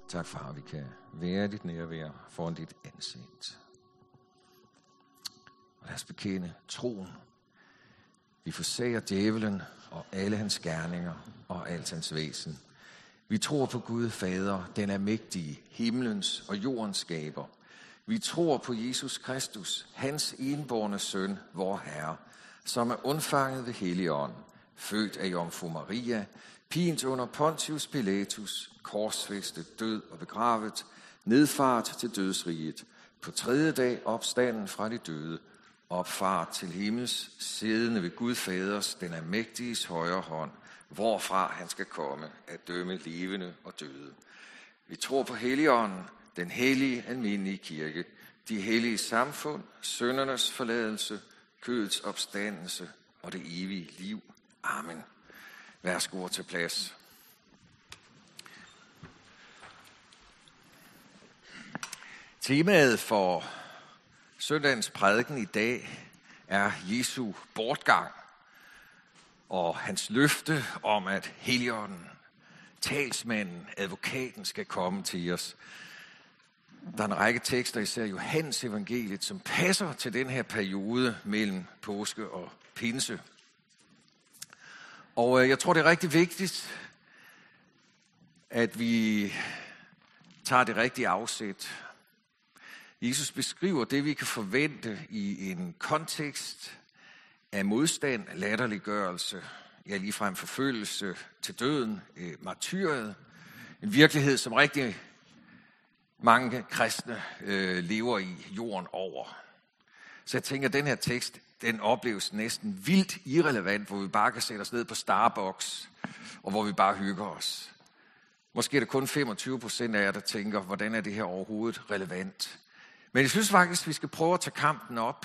Tak, far, vi kan være dit nærvær foran dit ansigt. Og lad os bekende troen. Vi forsager djævelen og alle hans gerninger og alt hans væsen. Vi tror på Gud Fader, den almægtige, himlens og jordens skaber. Vi tror på Jesus Kristus, hans enbårne søn, vor Herre, som er undfanget ved Helligånden, født af Jomfru Maria, pint under Pontius Pilatus, korsfæstet, død og begravet, nedfart til dødsriget, på tredje dag opstanden fra de døde, opfart til himmels, siddende ved Gud Faders, den almægtiges højre hånd, hvorfra han skal komme at dømme levende og døde. Vi tror på Helligånden, den hellige almindelige kirke, de hellige samfund, syndernes forladelse, kødets opstandelse og det evige liv. Amen. Værsgo til plads. Temaet for søndagens prædiken i dag er Jesu bortgang og hans løfte om, at Helligånden, talsmanden, advokaten, skal komme til os. Der er en række tekster, især Johannes evangeliet, som passer til den her periode mellem påske og pinse. Og jeg tror, det er rigtig vigtigt, at vi tager det rigtige afsæt. Jesus beskriver det, vi kan forvente i en kontekst af modstand, latterliggørelse, ja ligefrem forfølgelse til døden, martyriet. En virkelighed, som rigtig mange kristne lever i jorden over. Så jeg tænker, at den her tekst, den opleves næsten vildt irrelevant, hvor vi bare kan sætte os ned på Starbucks, og hvor vi bare hygger os. Måske er det kun 25% af jer, der tænker, hvordan er det her overhovedet relevant? Men jeg synes faktisk, at vi skal prøve at tage kampen op,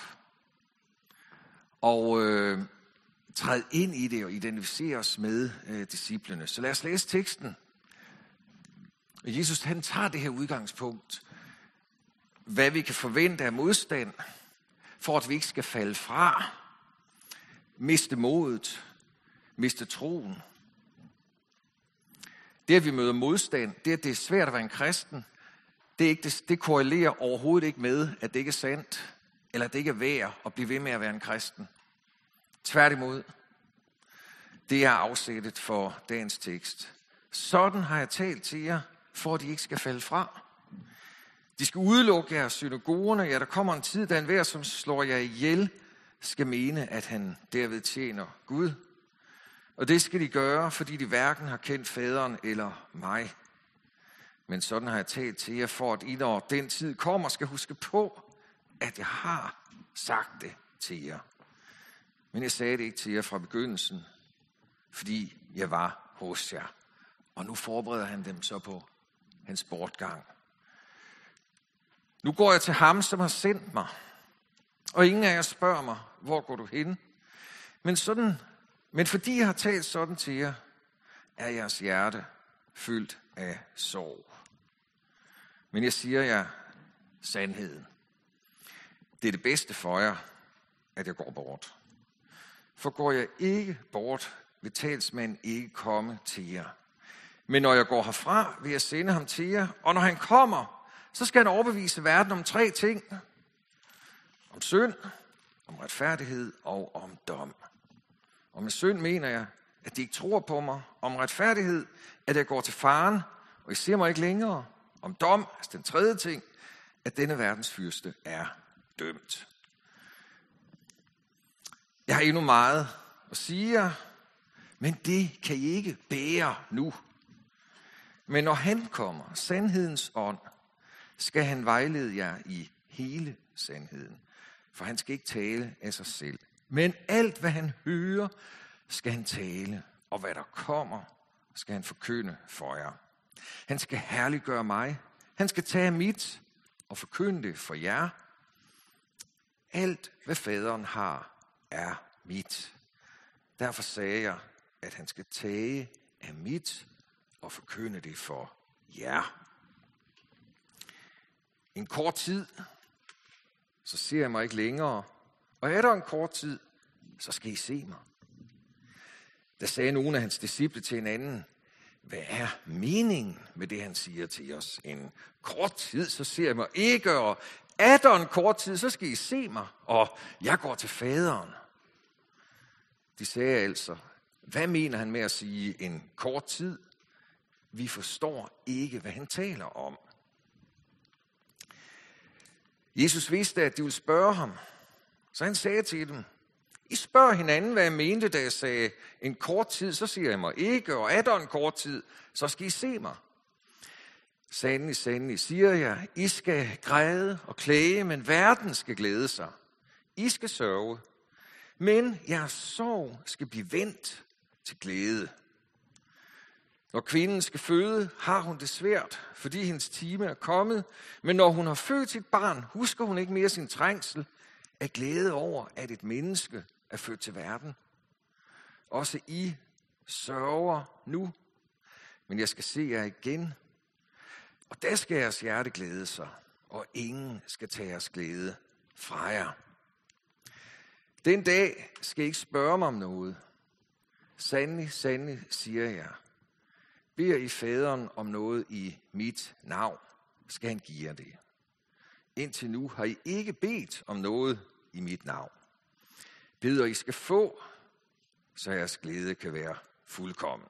og træde ind i det og identificere os med disciplene. Så lad os læse teksten. Jesus, han tager det her udgangspunkt, hvad vi kan forvente af modstand, for at vi ikke skal falde fra, miste modet, miste troen. Det, at vi møder modstand, det, at det er svært at være en kristen, det korrelerer overhovedet ikke med, at det ikke er sandt, eller at det ikke er værd at blive ved med at være en kristen. Tværtimod, det er afsættet for dagens tekst. Sådan har jeg talt til jer, for at de ikke skal falde fra. De skal udelukke jer synagogerne. Ja, der kommer en tid, da enhver, som slår jer ihjel, skal mene, at han derved tjener Gud. Og det skal de gøre, fordi de hverken har kendt faderen eller mig. Men sådan har jeg talt til jer, for at I, når den tid kommer, skal huske på, at jeg har sagt det til jer. Men jeg sagde det ikke til jer fra begyndelsen, fordi jeg var hos jer. Og nu forbereder han dem så på hans bortgang. Nu går jeg til ham, som har sendt mig. Og ingen af jer spørger mig, hvor går du hen? Men fordi jeg har talt sådan til jer, er jeres hjerte fyldt af sorg. Men jeg siger jer sandheden. Det er det bedste for jer, at jeg går bort. For går jeg ikke bort, vil talsmanden ikke komme til jer. Men når jeg går herfra, vil jeg sende ham til jer, og når han kommer, så skal han overbevise verden om 3 ting. Om synd, om retfærdighed og om dom. Og med synd mener jeg, at de ikke tror på mig. Om retfærdighed, at jeg går til faren, og I ser mig ikke længere. Om dom, altså den 3. ting, at denne verdens fyrste er dømt. Jeg har endnu meget at sige jer, men det kan I ikke bære nu. Men når han kommer, sandhedens ånd, skal han vejlede jer i hele sandheden. For han skal ikke tale af sig selv. Men alt, hvad han hører, skal han tale. Og hvad der kommer, skal han forkynde for jer. Han skal herliggøre mig. Han skal tage mit og forkynde det for jer. Alt, hvad faderen har, er mit. Derfor sagde jeg, at han skal tage af mit og forkynde det for jer. En kort tid, så ser jeg mig ikke længere. Og er der en kort tid, så skal I se mig. Der sagde nogle af hans disciple til hinanden, hvad er meningen med det, han siger til os? En kort tid, så ser jeg mig ikke, og atter en kort tid, så skal I se mig, og jeg går til faderen. De sagde altså, hvad mener han med at sige en kort tid? Vi forstår ikke, hvad han taler om. Jesus vidste, at de ville spørge ham, så han sagde til dem, I spørger hinanden, hvad jeg mente, da jeg sagde, en kort tid, så siger jeg mig ikke, og atter en kort tid, så skal I se mig. Sandelig, sandelig, siger jeg, I skal græde og klage, men verden skal glæde sig. I skal sørge, men jeres sorg skal blive vendt til glæde. Når kvinden skal føde, har hun det svært, fordi hendes time er kommet, men når hun har født sit barn, husker hun ikke mere sin trængsel af glæde over, at et menneske er født til verden. Også I sørger nu, men jeg skal se jer igen, og der skal jeres hjerte glæde sig, og ingen skal tage jeres glæde fra jer. Den dag skal I ikke spørge mig om noget. Sandelig, sandelig, siger jeg. Beder I faderen om noget i mit navn, skal han give jer det. Indtil nu har I ikke bedt om noget i mit navn. Beder I skal få, så jeres glæde kan være fuldkommen.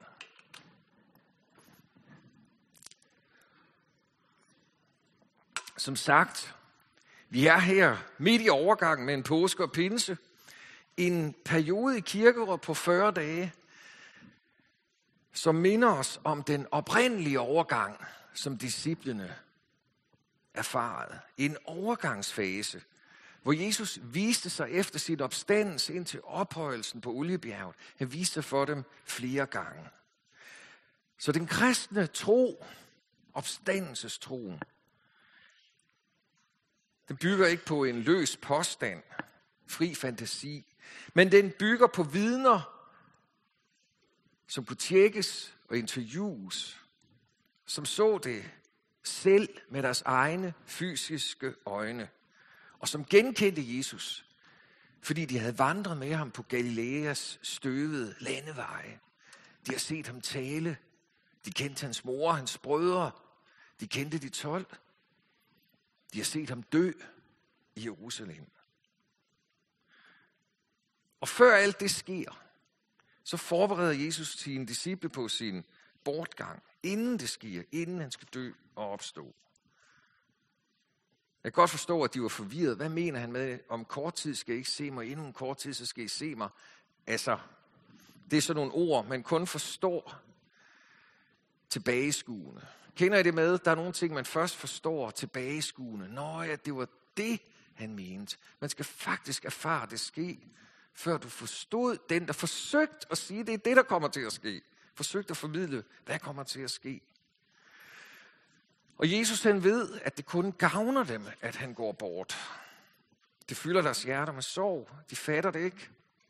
Som sagt, vi er her midt i overgangen mellem påske og pinse. En periode i kirkeåret på 40 dage, som minder os om den oprindelige overgang, som disciplene erfarede. En overgangsfase, hvor Jesus viste sig efter sin opstandelse ind til ophøjelsen på Oliebjerget. Han viste sig for dem flere gange. Så den kristne tro, opstandelsestroen, den bygger ikke på en løs påstand, fri fantasi, men den bygger på vidner, som kunne tjekkes og interviews, som så det selv med deres egne fysiske øjne, og som genkendte Jesus, fordi de havde vandret med ham på Galileas støvede landeveje. De har set ham tale, de kendte hans mor, hans brødre, de kendte de 12. De har set ham dø i Jerusalem. Og før alt det sker, så forbereder Jesus sine disciple på sin bortgang, inden det sker, inden han skal dø og opstå. Jeg kan godt forstå, at de var forvirret. Hvad mener han med, om kort tid skal I ikke se mig, endnu en kort tid, så skal I se mig? Altså, det er sådan nogle ord, man kun forstår tilbageskuende. Kender I det med? Der er nogle ting, man først forstår tilbageskuende. Nå ja, det var det, han mente. Man skal faktisk erfare det ske, før du forstod den, der forsøgte at sige, det er det, der kommer til at ske. Forsøgte at formidle, hvad kommer til at ske. Og Jesus han ved, at det kun gavner dem, at han går bort. Det fylder deres hjerter med sorg. De fatter det ikke.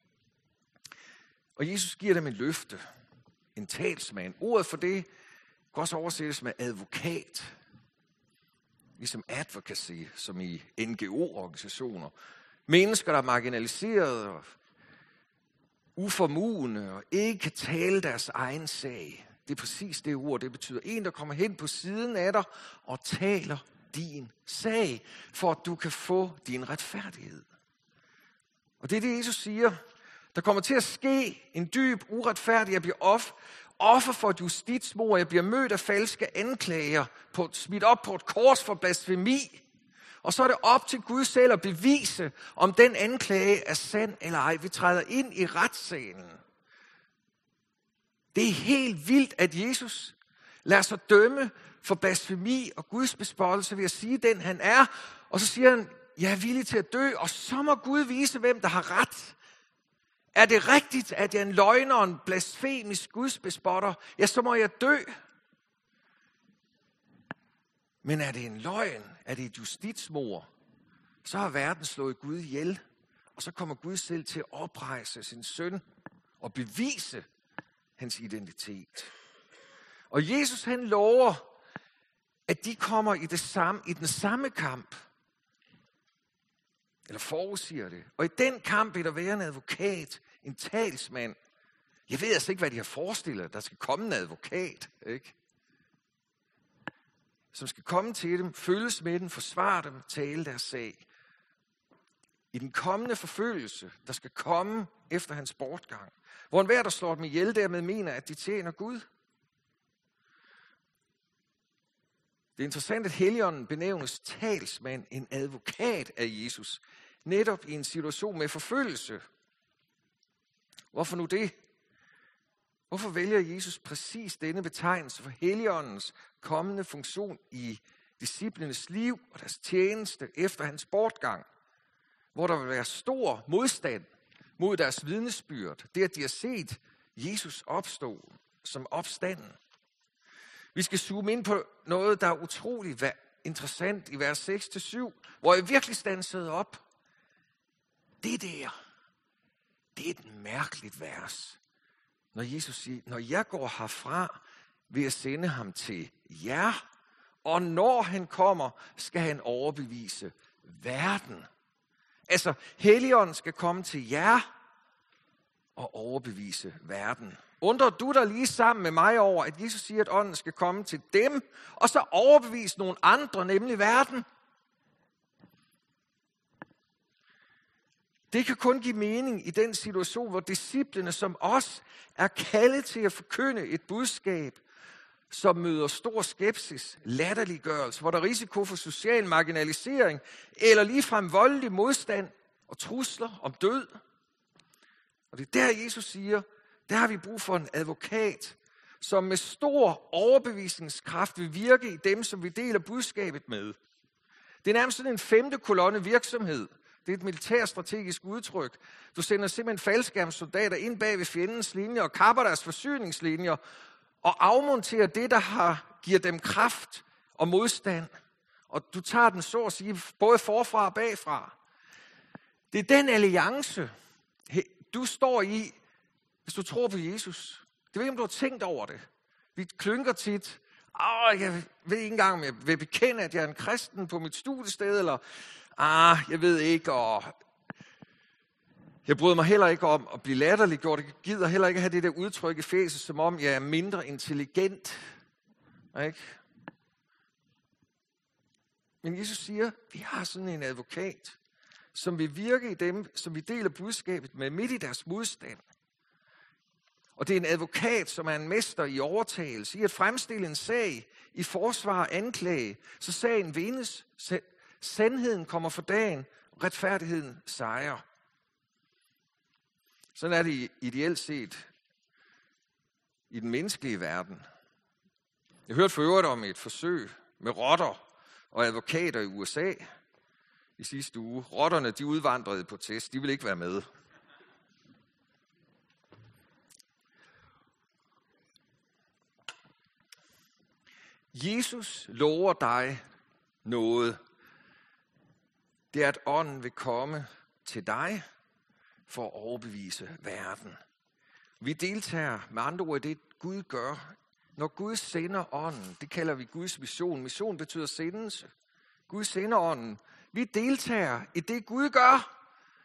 Og Jesus giver dem en løfte. En talsmand. Ordet for det kan også oversættes med advokat. Ligesom advocacy, som i NGO-organisationer. Mennesker, der er marginaliseret og uformuende og ikke kan tale deres egen sag. Det er præcis det ord, det betyder. En, der kommer hen på siden af dig og taler din sag, for at du kan få din retfærdighed. Og det er det, Jesus siger. Der kommer til at ske en dyb uretfærdig. Jeg bliver offer for et justitsmord. Jeg bliver mødt af falske anklager, smidt op på et kors for blasfemi. Og så er det op til Gud selv at bevise, om den anklage er sand eller ej. Vi træder ind i retssalen. Det er helt vildt, at Jesus lader sig dømme for blasfemi og Guds bespottelse ved at sige den, han er. Og så siger han, jeg er villig til at dø, og så må Gud vise, hvem der har ret. Er det rigtigt, at jeg er en løgner og en blasfemisk Guds bespotter? Ja, så må jeg dø. Men er det en løgn? Er det et justitsmord? Så har verden slået Gud ihjel, og så kommer Gud selv til at oprejse sin søn og bevise hans identitet. Og Jesus han lover, at de kommer i den samme kamp. Eller forudsiger det. Og i den kamp vil der være en advokat, en talsmand, Jeg ved altså ikke, hvad de har forestillet. Der skal komme en advokat, ikke? Som skal komme til dem, følges med dem, forsvare dem, tale deres sag. I den kommende forfølgelse, der skal komme efter hans bortgang, hvor enhver, der slår dem ihjel, dermed mener, at de tjener Gud. Det er interessant, at Helligånden benævnes talsmand, en advokat af Jesus, netop i en situation med forfølgelse. Hvorfor nu det? Hvorfor vælger Jesus præcis denne betegnelse for Helligåndens kommende funktion i disciplenes liv og deres tjeneste efter hans bortgang, hvor der vil være stor modstand mod deres vidnesbyrd, det at de har set Jesus opstå som opstanden? Vi skal zoome ind på noget, der er utroligt interessant i vers 6-7, hvor jeg virkelig standsede op. Det der, det er et mærkeligt vers. Når Jesus siger, når jeg går herfra, vil jeg sende ham til jer, og når han kommer, skal han overbevise verden. Altså, Helligånden skal komme til jer og overbevise verden. Undrer du dig lige sammen med mig over, at Jesus siger, at ånden skal komme til dem, og så overbevise nogle andre, nemlig verden? Det kan kun give mening i den situation, hvor disciplene som os er kaldet til at forkynde et budskab, som møder stor skepsis, latterliggørelse, hvor der er risiko for social marginalisering, eller ligefrem voldelig modstand og trusler om død. Og det er der, Jesus siger, der har vi brug for en advokat, som med stor overbevisningskraft vil virke i dem, som vi deler budskabet med. Det er nærmest sådan en 5. kolonne virksomhed. Det er et militærstrategisk udtryk. Du sender simpelthen faldskærmssoldater ind bag ved fjendens linjer og kapper deres forsyningslinjer og afmonterer det, der giver dem kraft og modstand. Og du tager den så at sige både forfra og bagfra. Det er den alliance, du står i, hvis du tror på Jesus. Det ved ikke, om du har tænkt over det. Vi klynker tit. Jeg ved ikke engang, om jeg vil bekende, at jeg er en kristen på mit studiested, eller jeg ved ikke, og jeg bryder mig heller ikke om at blive latterliggjort. Jeg gider heller ikke have det der udtryk i Efeser, som om jeg er mindre intelligent. Ikke? Men Jesus siger, vi har sådan en advokat, som vil virke i dem, som vi deler budskabet med midt i deres modstand. Og det er en advokat, som er en mester i overtagelse, i at fremstille en sag, i forsvar og anklage, så sagen vindes, sandheden kommer for dagen, og retfærdigheden sejrer. Sådan er det ideelt set i den menneskelige verden. Jeg hørte for øvrigt om et forsøg med rotter og advokater i USA i sidste uge. Rotterne, de udvandrede på test, de ville ikke være med. Jesus lover dig noget. Det er, at ånden vil komme til dig for at overbevise verden. Vi deltager med andre ord i det, Gud gør. Når Gud sender ånden, det kalder vi Guds mission. Mission betyder sendelse. Gud sender ånden. Vi deltager i det, Gud gør.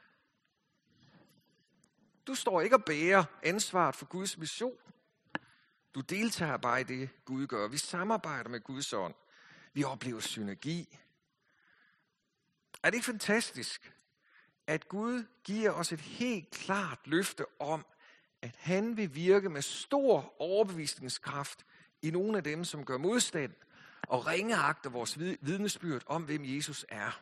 Du står ikke og bærer ansvaret for Guds mission. Du deltager bare i det, Gud gør. Vi samarbejder med Guds ånd. Vi oplever synergi. Er det ikke fantastisk, at Gud giver os et helt klart løfte om, at han vil virke med stor overbevisningskraft i nogle af dem, som gør modstand og ringeagter vores vidnesbyrd om, hvem Jesus er.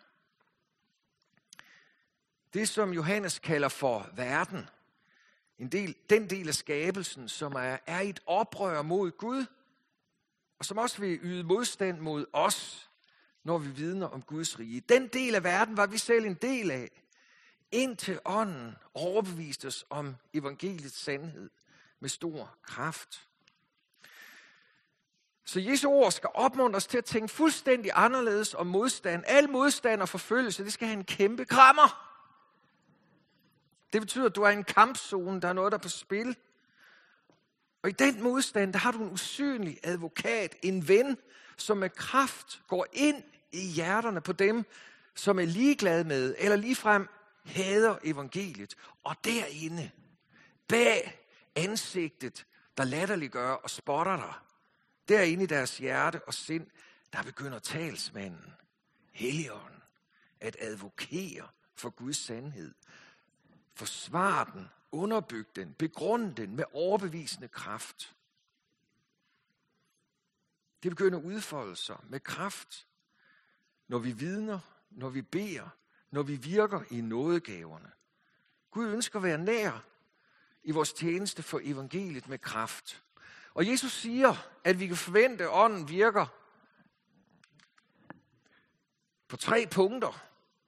Det, som Johannes kalder for verden, den del af skabelsen, som er i et oprør mod Gud, og som også vil yde modstand mod os, når vi vidner om Guds rige. Den del af verden var vi selv en del af, indtil ånden overbeviste os om evangeliets sandhed med stor kraft. Så Jesu ord skal opmuntre os til at tænke fuldstændig anderledes om modstand. Al modstand og forfølgelse, det skal have en kæmpe krammer. Det betyder, at du er i en kampzone, der er noget, der er på spil. Og i den modstand, der har du en usynlig advokat, en ven, som med kraft går ind i hjerterne på dem, som er ligeglade med, eller ligefrem hader evangeliet. Og derinde, bag ansigtet, der latterliggør og spotter dig. Derinde i deres hjerte og sind, der begynder talsmanden, Helligånden, at advokere for Guds sandhed. Forsvar den, underbyg den, begrund den med overbevisende kraft. Det begynder at udfolde sig med kraft, når vi vidner, når vi beder, når vi virker i nådegaverne. Gud ønsker at være nær i vores tjeneste for evangeliet med kraft. Og Jesus siger, at vi kan forvente, at ånden virker på 3 punkter.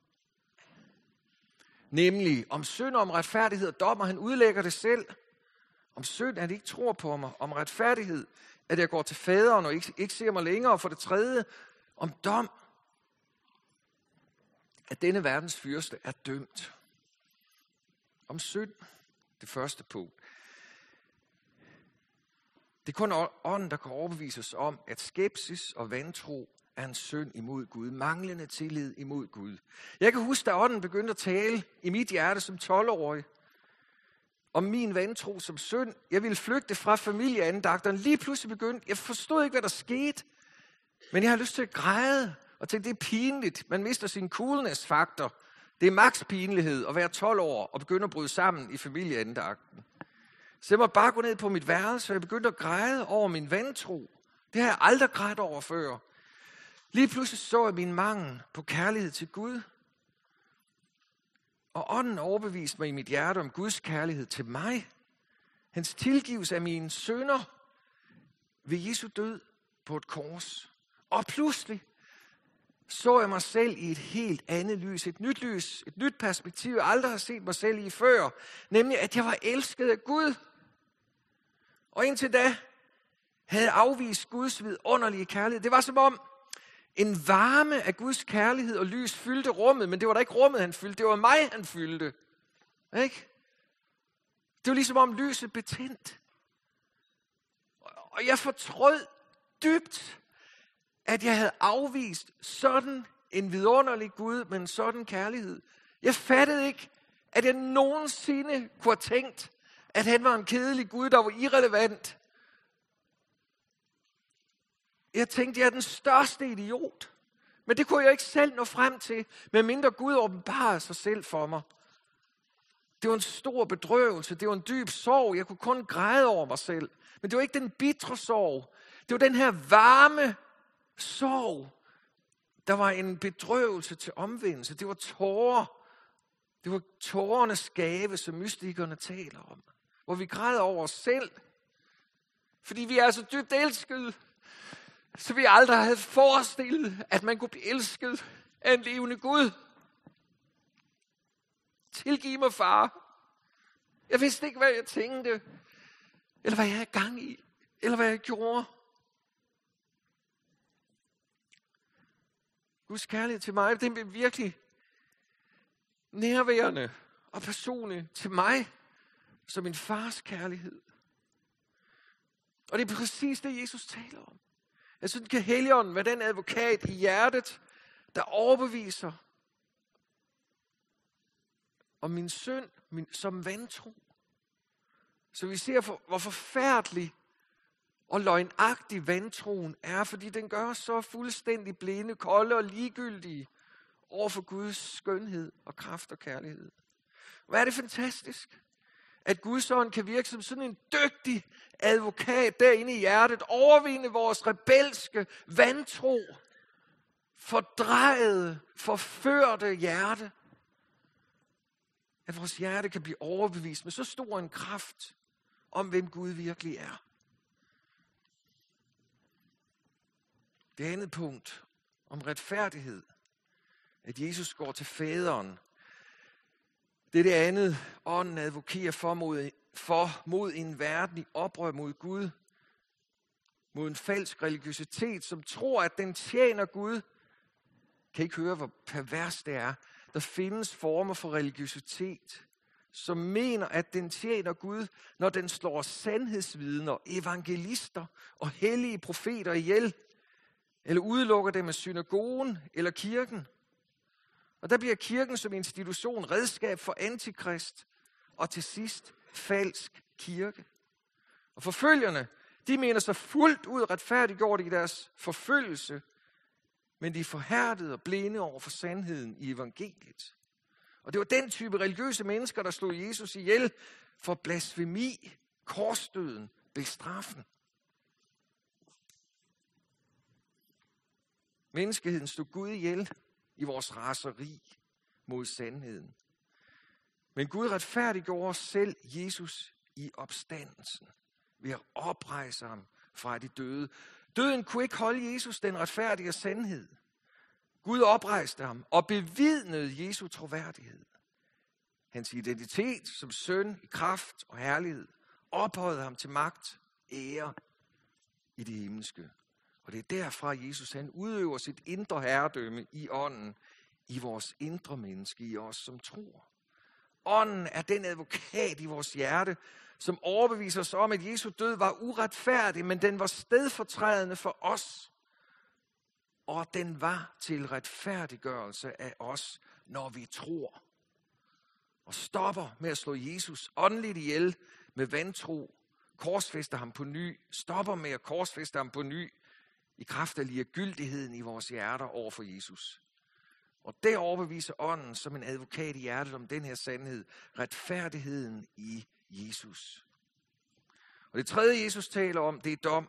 Nemlig om synd, om retfærdighed og dom, og han udlægger det selv. Om synd, at han ikke tror på mig. Om retfærdighed, at jeg går til faderen og ikke ser mig længere. Og for det 3, om dom, at denne verdens fyrste er dømt. Om synd, det første punkt. Det er kun ånden, der kan overbevise os om, at skepsis og vantro er en synd imod Gud. Manglende tillid imod Gud. Jeg kan huske, da ånden begyndte at tale i mit hjerte som 12-årig om min vantro som synd. Jeg ville flygte fra familieandagterne. Lige pludselig begyndte, jeg forstod ikke, hvad der skete, men jeg har lyst til at græde og tænkte, det er pinligt. Man mister sin coolness-faktor. Det er maks pinlighed at være 12 år og begynde at bryde sammen i familieandagten. Så jeg måtte bare gå ned på mit værelse, og jeg begyndte at græde over min vantro. Det har jeg aldrig grædt over før. Lige pludselig så jeg min mangel på kærlighed til Gud. Og ånden overbeviste mig i mit hjerte om Guds kærlighed til mig. Hans tilgivelse af mine synder ved Jesu død på et kors. Og pludselig så jeg mig selv i et helt andet lys, et nyt perspektiv, jeg aldrig har set mig selv i før. Nemlig, at jeg var elsket af Gud. Og indtil da havde jeg afvist Guds vidunderlige kærlighed. Det var som om en varme af Guds kærlighed og lys fyldte rummet, men det var da ikke rummet, han fyldte, det var mig, han fyldte. Ikke? Det var ligesom om lyset blev tændt. Og jeg fortrød dybt, at jeg havde afvist sådan en vidunderlig Gud med en sådan kærlighed. Jeg fattede ikke, at jeg nogensinde kunne have tænkt, at han var en kedelig Gud, der var irrelevant. Jeg tænkte, jeg er den største idiot. Men det kunne jeg ikke selv nå frem til, medmindre Gud åbenbarede sig selv for mig. Det var en stor bedrøvelse, det var en dyb sorg. Jeg kunne kun græde over mig selv. Men det var ikke den bitre sorg. Det var den her varme sorg, der var en bedrøvelse til omvendelse. Det var tårer. Det var tårernes gave, som mystikerne taler om. Hvor vi græder over os selv. Fordi vi er så dybt elskede, så vi aldrig havde forestillet, at man kunne blive elsket af en levende Gud. Tilgiv mig, far. Jeg vidste ikke, hvad jeg tænkte, eller hvad jeg havde gang i, eller hvad jeg gjorde. Guds kærlighed til mig, den blev virkelig nærværende og personlig til mig, som min fars kærlighed. Og det er præcis det, Jesus taler om. Jeg synes, kan Helligånden være den advokat i hjertet, der overbeviser om min synd som vantro. Så vi ser, hvor forfærdelig og løgnagtig vantroen er, fordi den gør os så fuldstændig blinde, kolde og ligegyldige over for Guds skønhed og kraft og kærlighed. Hvor er det fantastisk, at Guds ånd kan virke som sådan en dygtig advokat derinde i hjertet, overvinde vores rebelske vantro, fordrejede, forførte hjerte. At vores hjerte kan blive overbevist med så stor en kraft om, hvem Gud virkelig er. Det andet punkt om retfærdighed, at Jesus går til faderen. Det er det andet, ånden advokerer for mod en verden i oprør mod Gud. Mod en falsk religiøsitet, som tror, at den tjener Gud. Kan I ikke høre, hvor pervers det er? Der findes former for religiøsitet, som mener, at den tjener Gud, når den slår sandhedsvidner, evangelister og hellige profeter ihjel, eller udelukker dem af synagogen eller kirken. Og der bliver kirken som institution redskab for antikrist, og til sidst falsk kirke. Og forfølgerne, de mener sig fuldt ud retfærdiggjort i deres forfølgelse, men de er forhærdede og blinde over for sandheden i evangeliet. Og det var den type religiøse mennesker, der slog Jesus ihjel for blasfemi, korsdøden, bestraffen. Menneskeheden stod Gud ihjel i vores raseri mod sandheden. Men Gud retfærdiggjorde selv Jesus i opstandelsen ved at oprejse ham fra de døde. Døden kunne ikke holde Jesus den retfærdige sandhed. Gud oprejste ham og bevidnede Jesu troværdighed. Hans identitet som søn i kraft og herlighed ophøjede ham til magt, ære i det himmelske. Og det er derfra, Jesus han udøver sit indre herredømme i ånden, i vores indre menneske, i os som tror. Ånden er den advokat i vores hjerte, som overbeviser os om, at Jesu død var uretfærdig, men den var stedfortrædende for os. Og den var til retfærdiggørelse af os, når vi tror. Og stopper med at slå Jesus åndeligt ihjel med vantro, korsfæster ham på ny, stopper med at korsfæste ham på ny, i kraft af ligegyldigheden i vores hjerter over for Jesus. Og det overbeviser ånden som en advokat i hjertet om den her sandhed, retfærdigheden i Jesus. Og det tredje, Jesus taler om, det er dom.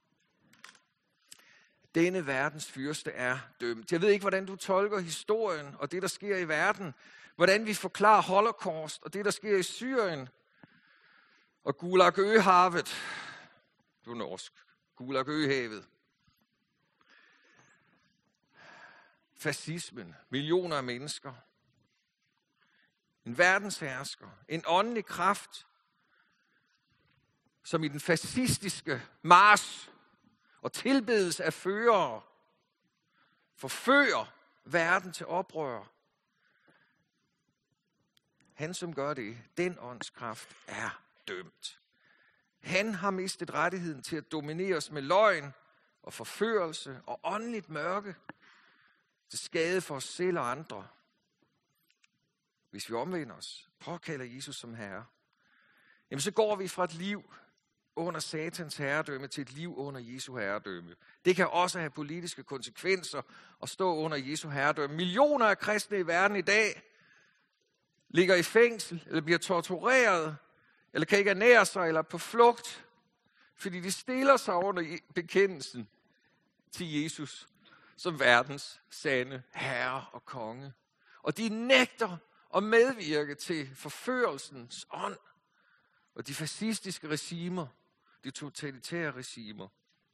Denne verdens fyrste er dømt. Jeg ved ikke, hvordan du tolker historien og det, der sker i verden. Hvordan vi forklarer Holocaust og det, der sker i Syrien. Og Gulag-Øhavet. Du er norsk. Gulag-Øhavet. Fascismen. Millioner af mennesker. En verdenshersker. En åndelig kraft, som i den fascistiske march og tilbedelse af førere forfører verden til oprør. Han, som gør det, den åndskraft er dømt. Han har mistet rettigheden til at dominere os med løgn og forførelse og åndeligt mørke til skade for os selv og andre. Hvis vi omvender os, påkalder Jesus som herre, jamen så går vi fra et liv under Satans herredømme til et liv under Jesu herredømme. Det kan også have politiske konsekvenser at stå under Jesu herredømme. Millioner af kristne i verden i dag ligger i fængsel, eller bliver tortureret, eller kan ikke ernære sig, eller på flugt, fordi de stiller sig under bekendelsen til Jesus som verdens sande herre og konge. Og de nægter at medvirke til forførelsens ånd og de fascistiske regimer, de totalitære regimer.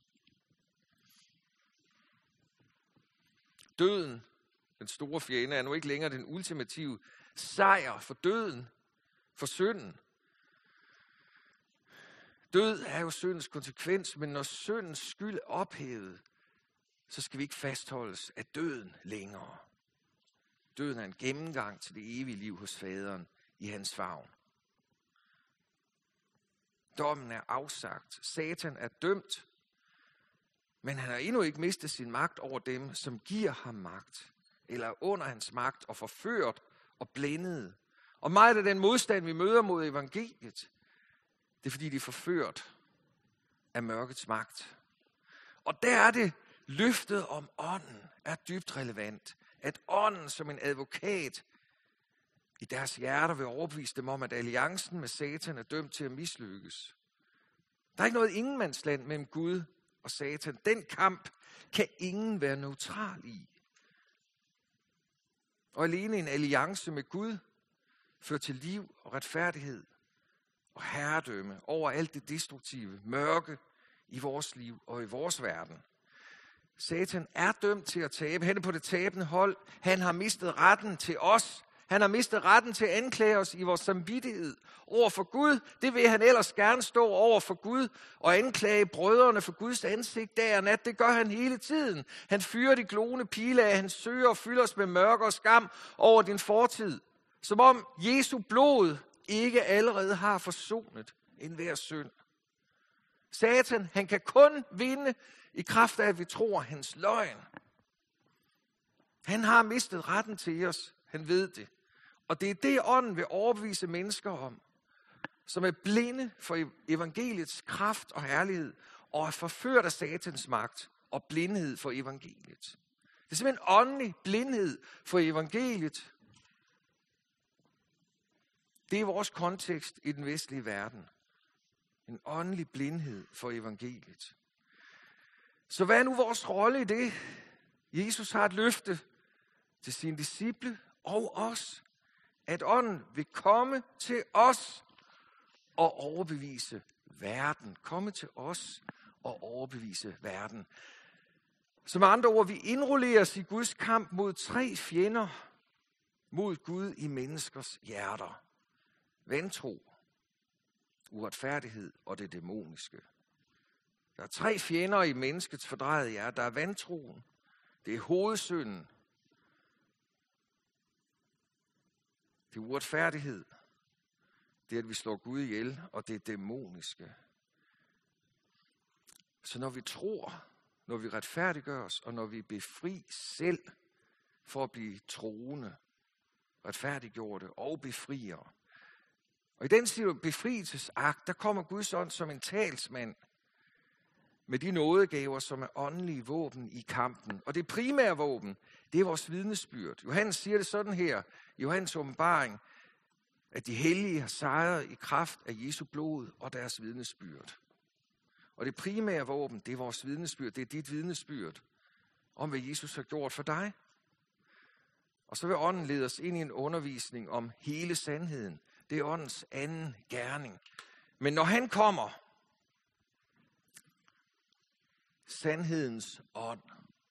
Døden, den store fjende, er nu ikke længere den ultimative sejr for døden, for synden. Død er jo syndens konsekvens, men når syndens skyld er ophævet, så skal vi ikke fastholdes af døden længere. Døden er en gennemgang til det evige liv hos faderen i hans favn. Dommen er afsagt. Satan er dømt, men han har endnu ikke mistet sin magt over dem, som giver ham magt, eller under hans magt og forført og blændet. Og meget af den modstand, vi møder mod evangeliet, det er fordi, de er forført af mørkets magt. Og der er det, løftet om ånden er dybt relevant. At ånden som en advokat i deres hjerter vil overbevise dem om, at alliancen med Satan er dømt til at mislykkes. Der er ikke noget ingenmandsland mellem Gud og Satan. Den kamp kan ingen være neutral i. Og alene en alliance med Gud fører til liv og retfærdighed og herredømme over alt det destruktive, mørke i vores liv og i vores verden. Satan er dømt til at tabe. Han er på det tabende hold. Han har mistet retten til os. Han har mistet retten til at anklage os i vores samvittighed over for Gud. Det vil han ellers gerne stå over for Gud og anklage brødrene for Guds ansigt dag og nat. Det gør han hele tiden. Han fyrer de glående pile af. Han søger og fylder os med mørke og skam over din fortid. Som om Jesu blod ikke allerede har forsonet enhver synd. Satan, han kan kun vinde i kraft af, at vi tror hans løgn. Han har mistet retten til os. Han ved det. Og det er det, ånden vil overbevise mennesker om, som er blinde for evangeliets kraft og herlighed, og er forført af satans magt og blindhed for evangeliet. Det er simpelthen åndelig blindhed for evangeliet. Det er vores kontekst i den vestlige verden. En åndelig blindhed for evangeliet. Så hvad er nu vores rolle i det? Jesus har et løfte til sine disciple og os, at ånden vil komme til os og overbevise verden. Komme til os og overbevise verden. Så med andre ord, vi indrulleres i Guds kamp mod 3 fjender mod Gud i menneskers hjerter. Vantro, uretfærdighed og det dæmoniske. Der er 3 fjender i menneskets fordrejede hjerte. Der er vantroen, det er hovedsynden, det er uretfærdighed, det er, at vi slår Gud ihjel, og det er dæmoniske. Så når vi tror, når vi retfærdiggør os, og når vi befri selv for at blive troende, retfærdiggjorte og befriere. Og i den befrielsesakt, der kommer Guds ånd som en talsmand med de nådegaver, som er åndelige våben i kampen. Og det primære våben, det er vores vidnesbyrd. Johannes siger det sådan her, i Johannes åbenbaring, at de hellige har sejret i kraft af Jesu blod og deres vidnesbyrd. Og det primære våben, det er vores vidnesbyrd. Det er dit vidnesbyrd om, hvad Jesus har gjort for dig. Og så vil ånden lede os ind i en undervisning om hele sandheden. Det er åndens anden gerning. Men når han kommer, sandhedens ånd,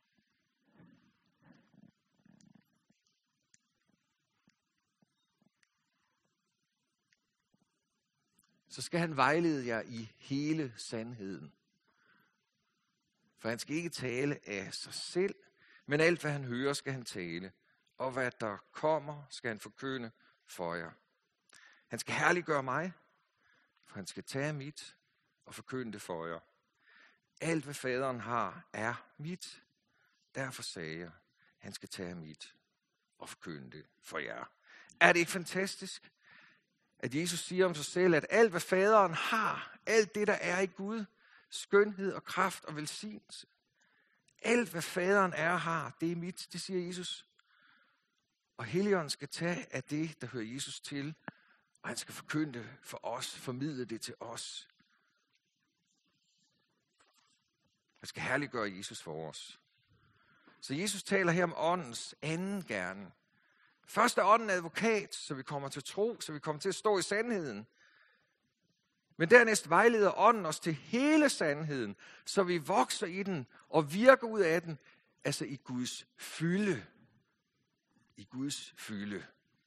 så skal han vejlede jer i hele sandheden. For han skal ikke tale af sig selv, men alt hvad han hører, skal han tale. Og hvad der kommer, skal han forkynde for jer. Han skal herliggøre mig, for han skal tage mit og forkynde det for jer. Alt hvad faderen har, er mit. Derfor sagde jeg, han skal tage mit og forkynde det for jer. Er det ikke fantastisk, at Jesus siger om sig selv, at alt hvad faderen har, alt det der er i Gud, skønhed og kraft og velsignelse, alt hvad faderen er og har, det er mit, det siger Jesus. Og Helligånden skal tage af det, der hører Jesus til, og han skal forkynde det for os, formidle det til os. Han skal herliggøre Jesus for os. Så Jesus taler her om åndens anden gerning. Først er ånden advokat, så vi kommer til tro, så vi kommer til at stå i sandheden. Men dernæst vejleder ånden os til hele sandheden, så vi vokser i den og virker ud af den, altså i Guds fylde. I Guds fylde.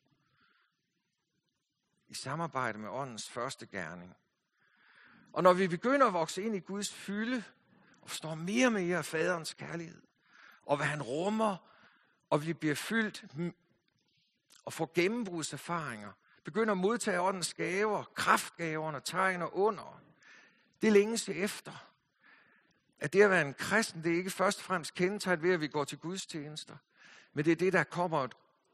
I samarbejde med åndens første gerning. Og når vi begynder at vokse ind i Guds fylde, og forstår mere og mere af faderens kærlighed, og hvad han rummer, og vi bliver fyldt og får gennembrudserfaringer, begynder at modtage åndens gaver, kraftgaverne, tegn og under. Det længes efter. At det at være en kristen, det er ikke først og fremmest kendetegnet ved, at vi går til gudstjenester, men det er det, der kommer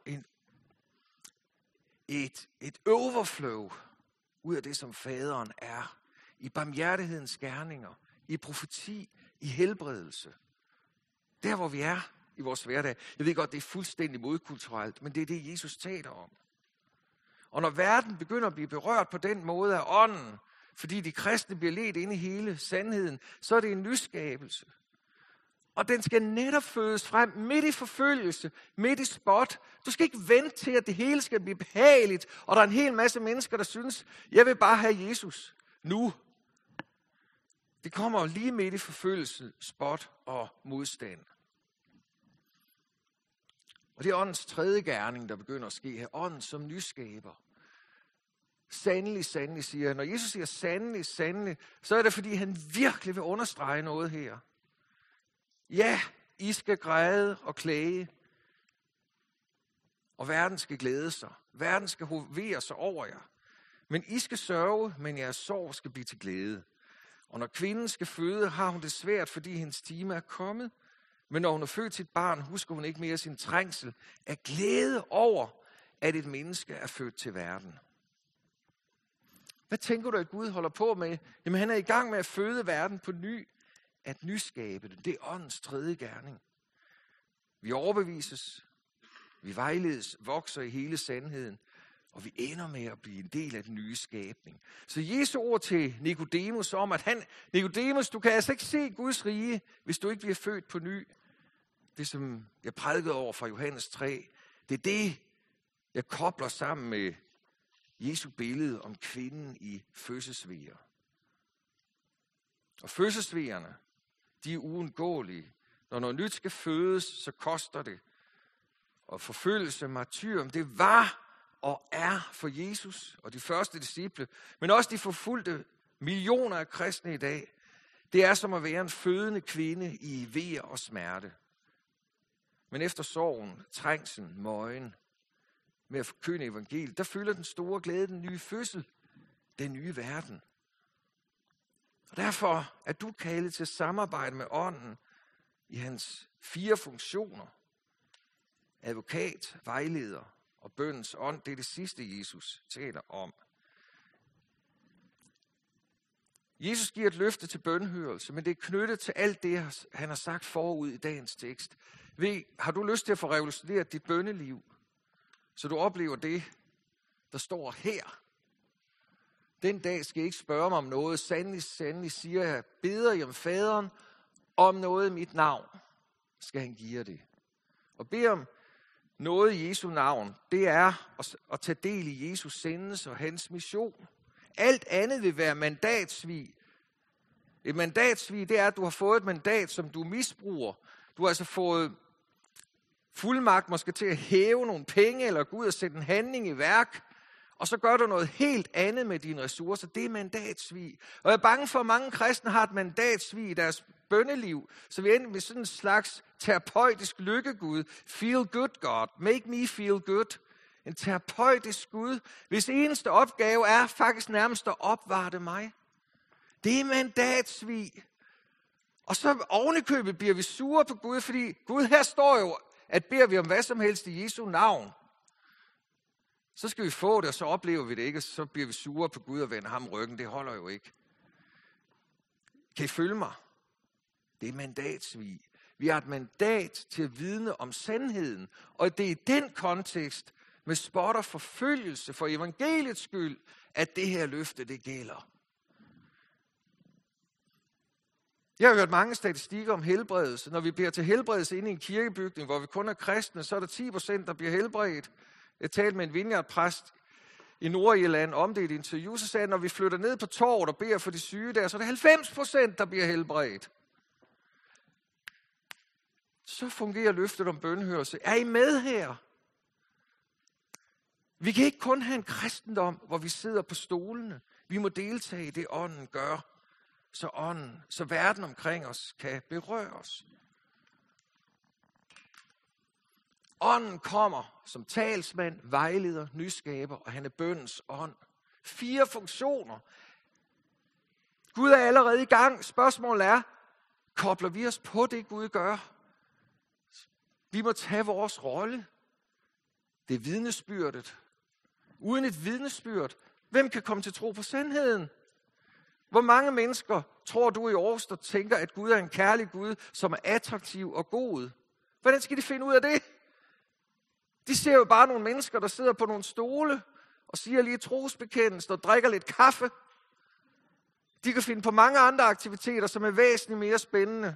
et overflow ud af det, som faderen er. I barmhjertighedens gerninger, i profeti, i helbredelse. Der, hvor vi er i vores hverdag. Jeg ved godt, det er fuldstændig modkulturelt, men det er det, Jesus taler om. Og når verden begynder at blive berørt på den måde af ånden, fordi de kristne bliver ledt ind i hele sandheden, så er det en nyskabelse. Og den skal netop fødes frem midt i forfølgelse, midt i spot. Du skal ikke vente til, at det hele skal blive behageligt, og der er en hel masse mennesker, der synes, jeg vil bare have Jesus nu. Det kommer lige midt i forfølgelse, spot og modstand. Og det er åndens tredje gerning, der begynder at ske her. Ånden som nyskaber. Sandelig, sandelig, siger han. Når Jesus siger sandelig, sandelig, så er det, fordi han virkelig vil understrege noget her. Ja, I skal græde og klage. Og verden skal glæde sig. Verden skal hovere sig over jer. Men I skal sørge, men jeres sorg skal blive til glæde. Og når kvinden skal føde, har hun det svært, fordi hendes time er kommet. Men når hun har født sit barn, husker hun ikke mere sin trængsel af glæde over, at et menneske er født til verden. Hvad tænker du, at Gud holder på med? Jamen, han er i gang med at føde verden på ny, at nyskabe det. Det er åndens tredje gerning. Vi overbevises, vi vejledes, vokser i hele sandheden, og vi ender med at blive en del af den nye skabning. Så Jesu ord til Nikodemus om, at Nikodemus, du kan altså ikke se Guds rige, hvis du ikke bliver født på ny. Det, som jeg prædikede over fra Johannes 3, det er det, jeg kobler sammen med Jesu billede om kvinden i fødselsvejer. Og fødselsvejerne, de er uundgåelige. Når noget nyt skal fødes, så koster det. Og forfølgelse, martyrium, det var og er for Jesus og de første disciple, men også de forfulgte millioner af kristne i dag. Det er som at være en fødende kvinde i vejer og smerte. Men efter sorgen, trængslen, møgen, med at forkynde evangeliet, der fylder den store glæde den nye fødsel, den nye verden. Og derfor er du kaldet til at samarbejde med ånden i hans 4 funktioner. Advokat, vejleder og bøndens ånd, det er det sidste, Jesus taler om. Jesus giver et løfte til bønhørelse, men det er knyttet til alt det, han har sagt forud i dagens tekst. Har du lyst til at få revolutioneret dit bønneliv, så du oplever det, der står her? Den dag skal I ikke spørge mig om noget. Sandelig siger jeg, beder I om faderen om noget i mit navn, skal han give jer det. Og bede om noget i Jesu navn, det er at tage del i Jesus sendelse og hans mission. Alt andet vil være mandatsvig. Et mandatsvig, det er, at du har fået et mandat, som du misbruger. Du har altså fået fuldmagt måske til at hæve nogle penge, eller gå ud og sætte en handling i værk, og så gør du noget helt andet med dine ressourcer. Det er mandatsvig. Og jeg er bange for, at mange kristne har et mandatsvig i deres bønneliv, så vi ender med sådan en slags terapeutisk lykkegud. Feel good God. Make me feel good. En terapeutisk Gud, hvis eneste opgave er faktisk nærmest at opvarte mig. Det er mandatsvig. Og så ovenikøbet bliver vi sure på Gud, fordi Gud, her står jo, at beder vi om hvad som helst i Jesu navn, så skal vi få det, og så oplever vi det ikke, og så bliver vi sure på Gud og vender ham ryggen. Det holder jo ikke. Kan I følge mig? Det er mandatsvig. Vi har et mandat til at vidne om sandheden, og det er i den kontekst, med spot og forfølgelse for evangeliets skyld, at det her løfte, det gælder. Jeg har hørt mange statistikker om helbredelse. Når vi bliver til helbredelse inde i en kirkebygning, hvor vi kun er kristne, så er der 10%, der bliver helbredt. Jeg talte med en vineyardpræst i Nordirland om det i et interview, så sagde han, når vi flytter ned på torvet og beder for de syge der, så er det 90%, der bliver helbredt. Så fungerer løftet om bønhørelse. Er I med her? Vi kan ikke kun have en kristendom, hvor vi sidder på stolene. Vi må deltage i det, ånden gør, så verden omkring os kan berøre os. Ånden kommer som talsmand, vejleder, nyskaber, og han er bønnens ånd. 4 funktioner. Gud er allerede i gang. Spørgsmålet er, kobler vi os på det, Gud gør? Vi må tage vores rolle. Det er vidnesbyrdet. Uden et vidnesbyrd, hvem kan komme til tro på sandheden? Hvor mange mennesker tror du i Årsted tænker, at Gud er en kærlig Gud, som er attraktiv og god? Hvordan skal de finde ud af det? De ser jo bare nogle mennesker, der sidder på nogle stole og siger lige trosbekendelsen og drikker lidt kaffe. De kan finde på mange andre aktiviteter, som er væsentligt mere spændende.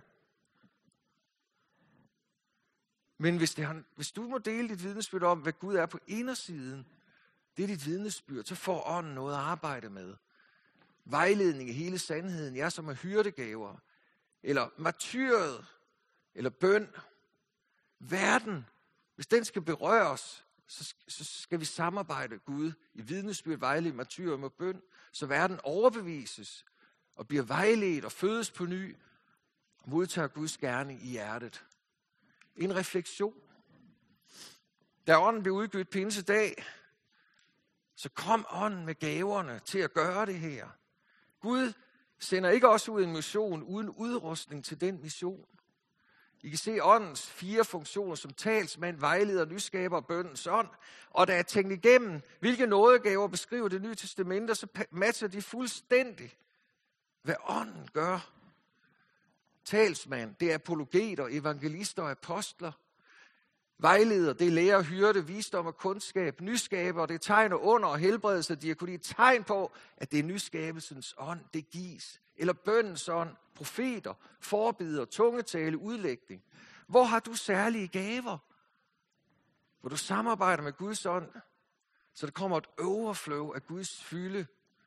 Men hvis du må dele dit vidnesbyrd om, hvad Gud er på indersiden, det er dit vidnesbyrd, så får ånden noget at arbejde med. Vejledning i hele sandheden, jeg som er hyrdegaver, eller martyret, eller bøn. Verden, hvis den skal berøre os, så skal vi samarbejde Gud i vidnesbyrd, vejledning, martyrium og bøn, så verden overbevises og bliver vejledt og fødes på ny og modtager Guds gerning i hjertet. En refleksion. Da ånden blev udgivet pinsedag, så kom ånden med gaverne til at gøre det her. Gud sender ikke os ud i en mission uden udrustning til den mission. I kan se åndens 4 funktioner som talsmand, vejleder, nyskaber og bøndens ånd. Og da jeg tænkte igennem, hvilke nådegaver beskriver Det Nye Testamente, så matcher de fuldstændig, hvad ånden gør. Talsmand, det er apologeter, evangelister og apostler. Vejleder, det er lærer, hyrde, visdom og kundskab. Nyskaber, det er tegn og under og helbredelse. Diakoni, tegn på, at det er nyskabelsens ånd, det gives. Eller bøndens ånd, profeter, forbeder, tungetale, udlægning. Hvor har du særlige gaver? Hvor du samarbejder med Guds ånd, så der kommer et overflow af Guds fylde.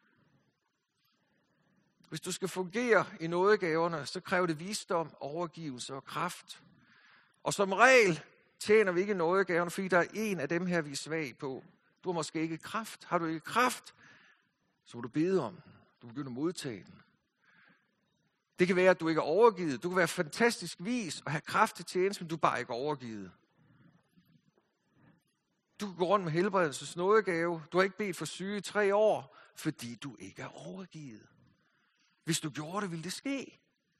Hvis du skal fungere i nådegaverne, så kræver det visdom, overgivelse og kraft. Og som regel tjener vi ikke nådegaverne, fordi der er en af dem her, vi er svag på. Du har måske ikke kraft. Har du ikke kraft, så må du bede om den. Du begynder at modtage den. Det kan være, at du ikke er overgivet. Du kan være fantastisk vis og have kraft til tjeneste, men du er bare ikke overgivet. Du kan gå rundt med helbredelses nådegave. Du har ikke bedt for syge i 3 år, fordi du ikke er overgivet. Hvis du gjorde det, ville det ske.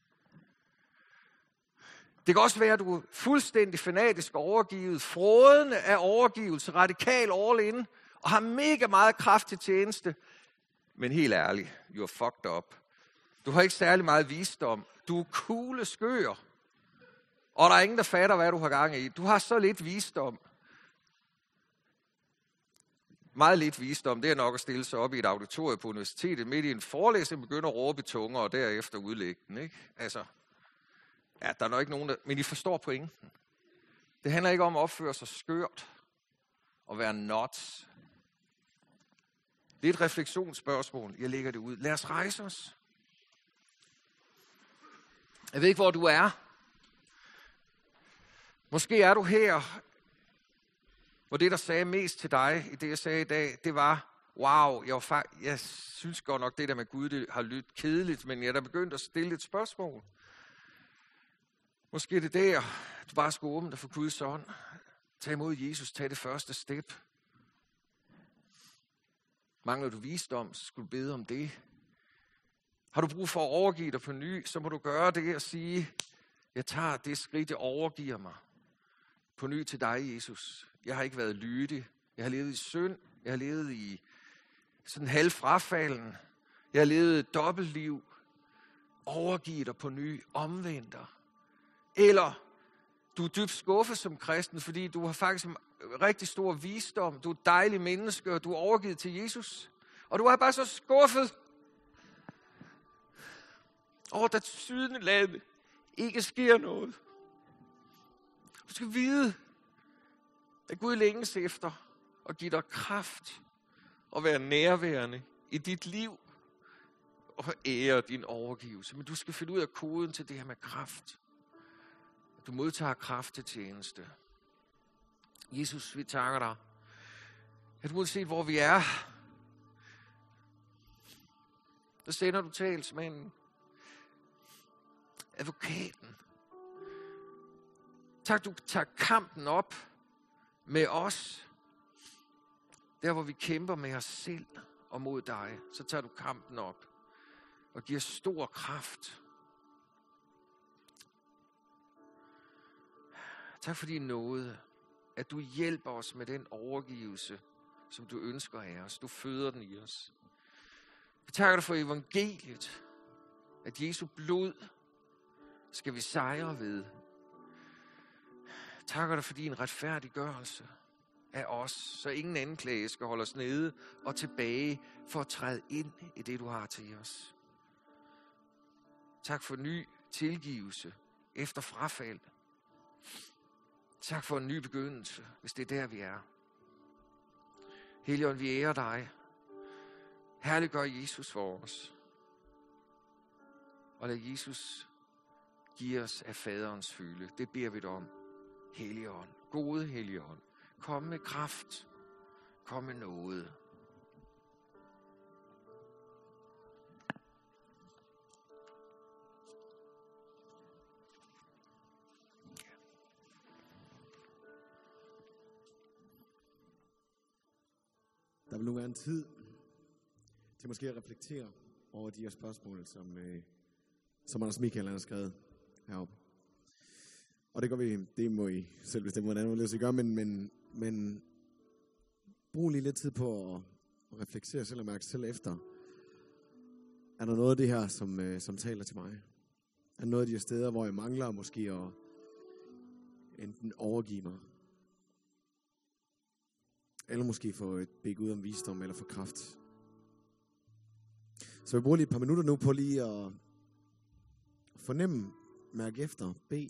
Det kan også være, at du er fuldstændig fanatisk overgivet, frådende af overgivelse, radikal all in, og har mega meget kraft til tjeneste. Men helt ærligt, you are fucked up. Du har ikke særlig meget visdom. Du er kugle skør. Og der er ingen, der fatter, hvad du har gang i. Du har så lidt visdom. Meget lidt visdom, det er nok at stille sig op i et auditorium på universitetet, midt i en forelæsning, begynder at råbe i tunger, og derefter udlægge den, ikke? Altså, ja, der er nok ikke nogen, der... Men I forstår pointen. Det handler ikke om at opføre sig skørt og være nuts. Det er et refleksionsspørgsmål. Jeg lægger det ud. Lad os rejse os. Jeg ved ikke, hvor du er. Måske er du her, hvor det, der sagde mest til dig, i det, jeg sagde i dag, det var, wow, jeg synes godt nok, det der med Gud, det har lyttet kedeligt, men jeg er da begyndt at stille et spørgsmål. Måske er det der, du bare skal åbne dig for Guds ånd. Tag imod Jesus, tag det første step. Mangler du visdom, så skal du bede om det. Har du brug for at overgive dig på ny, så må du gøre det og sige, jeg tager det skridt, jeg overgiver mig på ny til dig, Jesus. Jeg har ikke været lydig. Jeg har levet i synd. Jeg har levet i sådan halv frafalden. Jeg har levet et dobbeltliv. Overgiv dig på ny. Omvend dig. Eller du er dybt skuffet som kristen, fordi du har faktisk en rigtig stor visdom. Du er et dejligt menneske, og du er overgivet til Jesus. Og du er bare så skuffet over, at sydenlandet ikke sker noget. Du skal vide, at Gud længes efter at give dig kraft og være nærværende i dit liv og ære din overgivelse. Men du skal finde ud af koden til det her med kraft. Du modtager kraft til tjeneste. Jesus, vi takker dig, at uanset hvor vi er, der sender du talsmanden, advokaten. Tak, du tager kampen op med os. Der, hvor vi kæmper med os selv og mod dig, så tager du kampen op og giver stor kraft. Tak for din nåde, at du hjælper os med den overgivelse, som du ønsker af os. Du føder den i os. Vi takker dig for evangeliet, at Jesu blod skal vi sejre ved. Takker dig for din retfærdiggørelse af os, så ingen anklage skal holde os nede og tilbage for at træde ind i det, du har til os. Tak for ny tilgivelse efter frafald. Tak for en ny begyndelse, hvis det er der, vi er. Helligånd, vi ærer dig. Herliggør Jesus for os. Og lad Jesus give os af faderens fylde. Det beder vi dig om. Helligånd, gode Helligånd, kom med kraft, kom med nåde. Der vil nu være en tid til måske at reflektere over de her spørgsmål, som Anders Michael har skrevet heroppe. Og det gør vi, det må I selv bestemme, hvordan anderledes I gør, men brug lige lidt tid på at reflektere selv og mærke selv efter. Er der noget af det her, som taler til mig? Er der noget af de her steder, hvor jeg mangler måske at enten overgive mig, eller måske få et blik ud om visdom eller få kraft? Så vi bruger lige et par minutter nu på lige at fornemme, mærke efter, bede.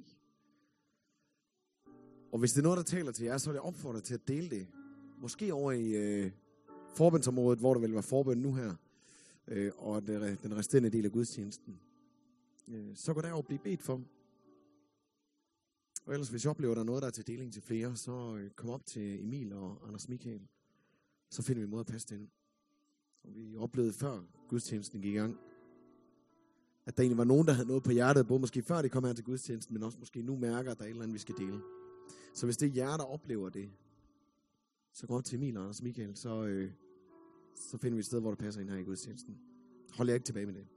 Og hvis det er noget, der taler til jer, så vil jeg opfordre til at dele det. Måske over i forbønsområdet, hvor der vil være forbøn nu her, og den resterende del af gudstjenesten. Så går der over at blive bedt for. Og ellers, hvis jeg oplever, at der er noget, der er til deling til flere, så kom op til Emil og Anders Michael. Så finder vi en måde at passe det ind. Og vi oplevede før gudstjenesten gik i gang, at der egentlig var nogen, der havde noget på hjertet, både måske før de kom her til gudstjenesten, men også måske nu mærker, at der er et eller andet, vi skal dele. Så hvis det er jer, der oplever det, så gå op til Emil og Anders Michael, så finder vi et sted, hvor det passer ind her i gudstjenesten. Hold jer ikke tilbage med det.